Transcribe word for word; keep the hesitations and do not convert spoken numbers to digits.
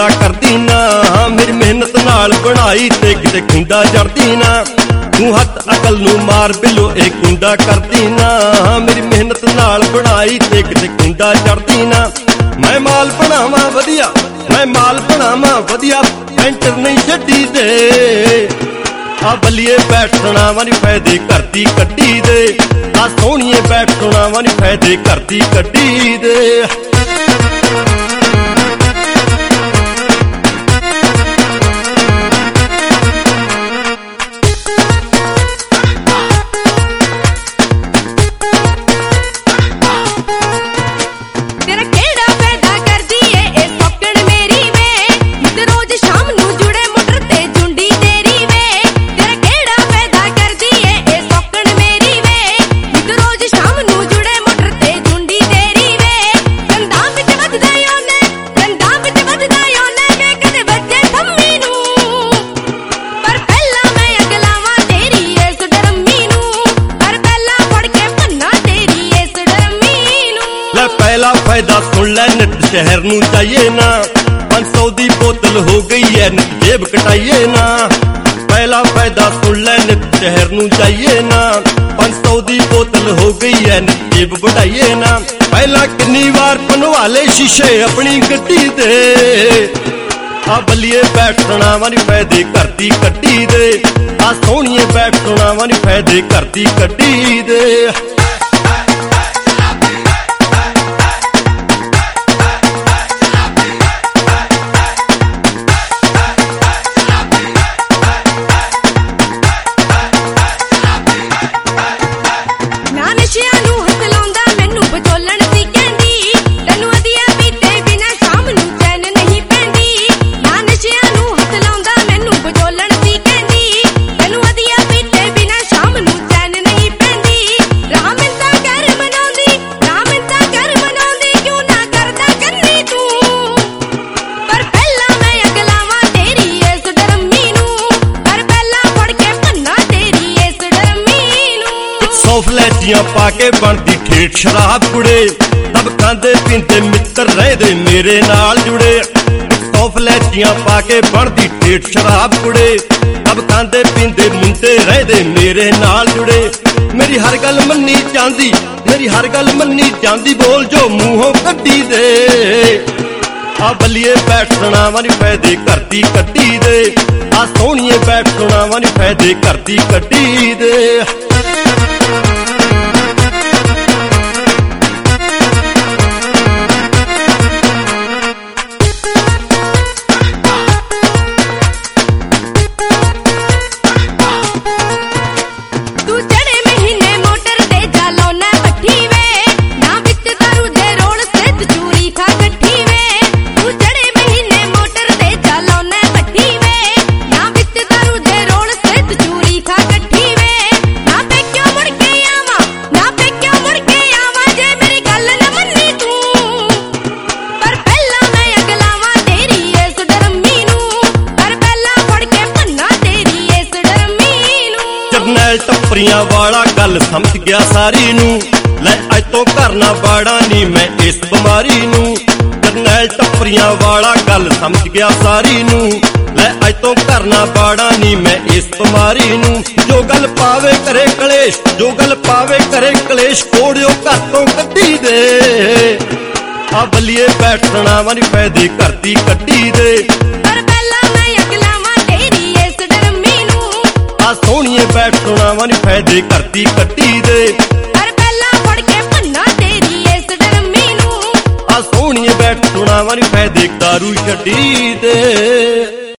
ਕੁੰਡਾ ਕਰਦੀ ਨਾ, ਮੇਰੀ ਮਿਹਨਤ ਨਾਲ ਬਣਾਈ ਤੇ ਕਿਤੇ ਖੁੰਡਾ ਚੜਦੀ ਨਾ। ਤੂੰ ਹੱਥ ਅਕਲ ਨੂੰ ਮਾਰ ਬਿੱਲੋ ਇਹ ਕੁੰਡਾ ਕਰਦੀ ਨਾ, ਮੇਰੀ ਮਿਹਨਤ ਨਾਲ ਬਣਾਈ ਤੇ ਕਿਤੇ ਖੁੰਡਾ ਚੜਦੀ ਨਾ। ਮੈਂ ਮਾਲ ਬਣਾਵਾਂ ਵਧੀਆ, ਮੈਂ ਮਾਲ ਬਣਾਵਾਂ ਵਧੀਆ, ਪੈਂਟਰ ਨਹੀਂ ਛੱਡੀ ਦੇ। ਆ ਬੱਲੀਏ ਬੈਠਣਾ ਵਾ ਨੀ ਫਾਇਦੇ ਘਰ ਦੀ ਕੱਢੀ ਦੇ, ਆ ਸੋਹਣੀਏ ਬੈਠਣਾ ਵਾ ਨੀ ਫਾਇਦੇ ਘਰ ਦੀ ਕੱਢੀ ਦੇ। ਪਹਿਲਾ ਫਾਇਦਾ ਸੁਣ ਲੈ ਨਿੱਤ ਸ਼ਹਿਰ ਨੂੰ ਜਾਈਏ ਨਾ, ਪੰਜ ਸੌ ਦੀ ਬੋਤਲ ਹੋ ਗਈ ਐ ਨਿੱਤ ਜੇਬ ਕਟਾਈਏ ਨਾ। ਪਹਿਲਾ ਫਾਇਦਾ ਸੁਣ ਲੈ ਨਿੱਤ ਸ਼ਹਿਰ ਨੂੰ ਜਾਈਏ ਨਾ, ਪੰਜ ਸੌ ਦੀ ਬੋਤਲ ਹੋ ਗਈ ਐ ਨਿੱਤ ਜੇਬ ਵਢਾਈਏ ਨਾ। ਪਹਿਲਾਂ ਕਿੰਨੀ ਵਾਰ ਬਣਵਾ ਲਏ ਸ਼ੀਸ਼ੇ ਆਪਣੀ ਗੱਡੀ ਦੇ, ਆ ਬੱਲੀਏ ਬੈਠਣਾ ਵਾ ਨੀ ਫਾਇਦੇ ਘਰ ਦੀ ਕੱਢੀ ਦੇ, ਆ ਸੋਹਣੀਏ ਬੈਠਣਾ ਵਾ ਨੀ ਫਾਇਦੇ ਘਰ ਦੀ ਕੱਢੀ ਦੇ। ਫਲੈਟੀਆਂ ਪਾ ਕੇ ਬਣਦੀ ਠੇਠ ਸ਼ਰਾਬ ਕੁੜੇ, ਸਭ ਖਾਂਦੇ ਪੀਂਦੇ ਮਿੱਤਰ ਰਹਿਦੇ ਮੇਰੇ ਨਾਲ ਜੁੜੇ। ਸੌ ਫਲੈਟੀਆਂ ਪਾ ਕੇ ਬਣਦੀ ਠੇਠ ਸ਼ਰਾਬ ਕੁੜੇ, ਸਭ ਖਾਂਦੇ ਪੀਂਦੇ ਮੁੰਡੇ ਰਹਿਦੇ ਮੇਰੇ ਨਾਲ ਜੁੜੇ। ਮੇਰੀ ਹਰ ਗੱਲ ਮੰਨੀ ਜਾਂਦੀ, ਮੇਰੀ ਹਰ ਗੱਲ ਮੰਨੀ ਜਾਂਦੀ, ਬੋਲ ਜੋ ਮੂੰਹੋਂ ਕੱਢੀ ਦੇ। ਆ ਬੱਲੀਏ ਬੈਠਣਾ ਵਾ ਨੀ ਫਾਇਦੇ ਘਰ ਦੀ ਕੱਢੀ ਦੇ, ਆ ਸੋਹਣੀਏ ਬੈਠਣਾ ਵਾ ਨੀ ਫਾਇਦੇ ਘਰ ਦੀ ਕੱਢੀ ਦੇ। ਟੱਪਰੀਆਂ ਵਾਲਾ ਗੱਲ ਸਮਝ ਗਿਆ ਸਾਰੀ ਨੂੰ, ਲੈ ਅੱਜ ਤੋਂ ਕਰਨਾ ਬਾੜਾ ਨੀ ਮੈਂ ਇਸ ਬਿਮਾਰੀ ਨੂੰ। ਜਰਨੈਲ ਟੱਪਰੀਆਂ ਵਾਲਾ ਗੱਲ ਸਮਝ ਗਿਆ ਸਾਰੀ ਨੂੰ, ਲੈ ਅੱਜ ਤੋਂ ਕਰਨਾ ਬਾੜਾ ਨੀ ਮੈਂ ਇਸ ਬਿਮਾਰੀ ਨੂੰ। ਜੋ ਗੱਲ ਪਾਵੇ ਕਰੇ ਕਲੇਸ਼, ਜੋ ਗੱਲ ਪਾਵੇ ਕਰੇ ਕਲੇਸ਼, ਕੋੜਿਓ ਘਰ ਤੋਂ ਕੱਢੀ ਦੇ। ਆ ਬੱਲੀਏ ਬੈਠਣਾ ਵਾ ਨੀ ਫਾਇਦੇ ਘਰ ਦੀ ਕੱਢੀ ਦੇ, ਪਰ ਪਹਿਲਾਂ ਮੈਂ ਅਗਲਾਵਾਂ ਤੇਰੀ ਇਸ ਡਰਮੀ ਨੂੰ। ਆ ਸੋਹਣੀਏ ਬੈਠਣਾ ਵਾ ਨੀ ਫਾਇਦੇ ਘਰ ਦੀ ਕੱਢੀ ਦੇ, ਪਰ ਪਹਿਲਾਂ ਫੜ ਕੇ ਭੰਨਾ ਤੇਰੀ ਇਸ ਡਰਮੀ ਨੂੰ। ਆ ਸੋਹਣੀਏ ਬੈਠਣਾ ਵਾ ਨੀ ਫਾਇਦੇ ਦਾਰੂ ਛੱਡੀ ਦੇ।